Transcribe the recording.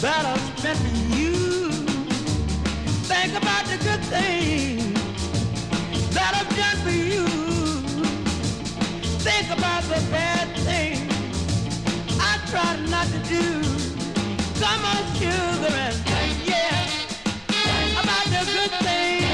that I've spent for you. Think about the good things that I've done for you. Think about the bad things I tried not to do. Come on, sugar, and think, yeah, about the good things